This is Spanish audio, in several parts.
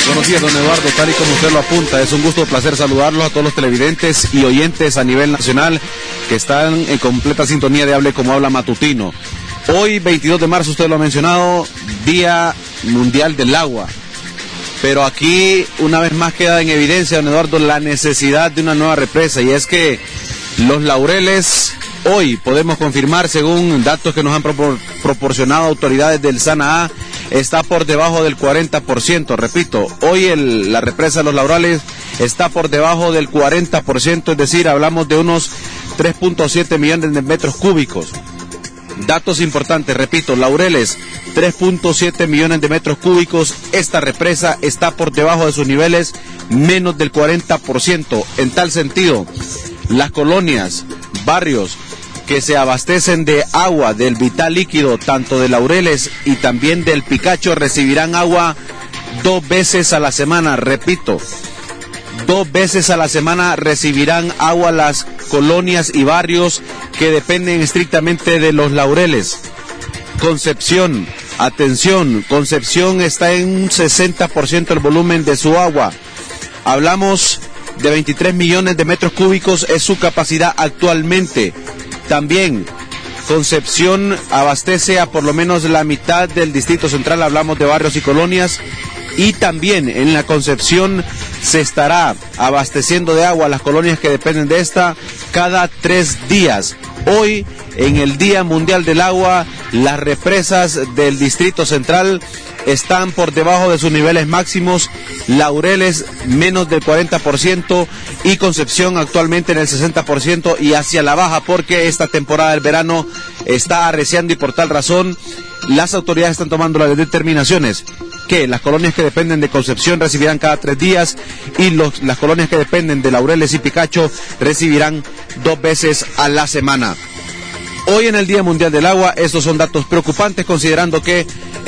Buenos días, don Eduardo. Tal y como usted lo apunta, es un gusto, placer saludarlos a todos los televidentes y oyentes a nivel nacional que están en completa sintonía de Hable Como Habla Matutino. Hoy, 22 de marzo, usted lo ha mencionado, Día Mundial del Agua. Pero aquí, una vez más, queda en evidencia, don Eduardo, la necesidad de una nueva represa. Y es que Los Laureles, hoy podemos confirmar, según datos que nos han proporcionado autoridades del SANAA, está por debajo del 40%. Repito, hoy la represa de Los Laureles está por debajo del 40%, es decir, hablamos de unos 3.7 millones de metros cúbicos. Datos importantes, repito, Laureles, 3.7 millones de metros cúbicos. Esta represa está por debajo de sus niveles, menos del 40%. En tal sentido, las colonias, barrios que se abastecen de agua del vital líquido, tanto de Laureles y también del Picacho, recibirán agua 2 veces a la semana. Repito, 2 veces a la semana recibirán agua las colonias y barrios que dependen estrictamente de Los Laureles. Concepción, atención, Concepción está en un 60% el volumen de su agua. Hablamos de 23 millones de metros cúbicos, es su capacidad actualmente. También Concepción abastece a por lo menos la mitad del Distrito Central, hablamos de barrios y colonias, y también en la Concepción se estará abasteciendo de agua a las colonias que dependen de esta cada 3 días. Hoy, en el Día Mundial del Agua, las represas del Distrito Central están por debajo de sus niveles máximos, Laureles menos del 40% y Concepción actualmente en el 60% y hacia la baja, porque esta temporada del verano está arreciando y por tal razón las autoridades están tomando las determinaciones que las colonias que dependen de Concepción recibirán cada 3 días y las colonias que dependen de Laureles y Picacho recibirán 2 veces a la semana. Hoy en el Día Mundial del Agua, estos son datos preocupantes, considerando que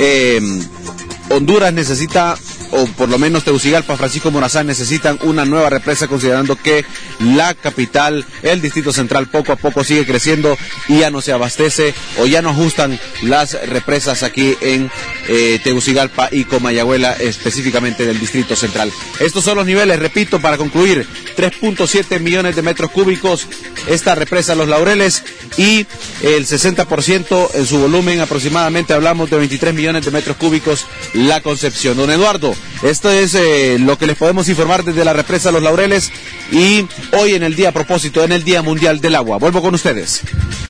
Honduras necesita, o por lo menos Tegucigalpa, Francisco Morazán necesitan una nueva represa, considerando que la capital, el Distrito Central, poco a poco sigue creciendo y ya no se abastece o ya no ajustan las represas aquí en Tegucigalpa y Comayagüela, específicamente del Distrito Central. Estos son los niveles, repito, para concluir, 3.7 millones de metros cúbicos esta represa Los Laureles y el 60% en su volumen, aproximadamente hablamos de 23 millones de metros cúbicos la Concepción. Don Eduardo, esto es lo que les podemos informar desde la represa Los Laureles y hoy en el día, a propósito, en el Día Mundial del Agua. Vuelvo con ustedes.